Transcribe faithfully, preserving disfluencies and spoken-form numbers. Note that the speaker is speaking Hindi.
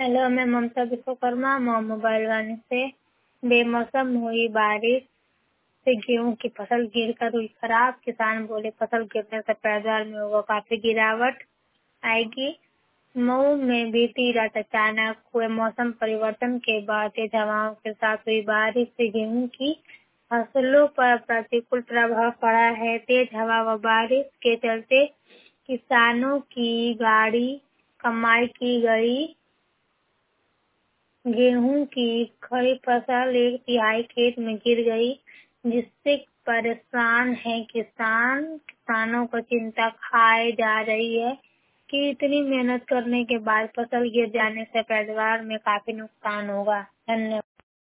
हेलो, मैं ममता विश्वकर्मा मो- मोबाइल वाले से। बेमौसम हुई बारिश से गेहूं की फसल गिरकर हुई खराब। किसान बोले फसल गिरने से पैदावार में होगा काफी गिरावट आएगी। मऊ में बीती रात अचानक हुए मौसम परिवर्तन के बाद तेज हवाओं के साथ हुई बारिश से गेहूं की फसलों पर प्रतिकूल प्रभाव पड़ा है। तेज हवा व बारिश के चलते किसानों की गाड़ी कमाई की गई। गेहूं की खड़ी फसल एक तिहाई खेत में गिर गई, जिससे परेशान है किसान। किसानों को चिंता खाए जा रही है कि इतनी मेहनत करने के बाद फसल गिर जाने से पैदावार में काफी नुकसान होगा। धन्यवाद।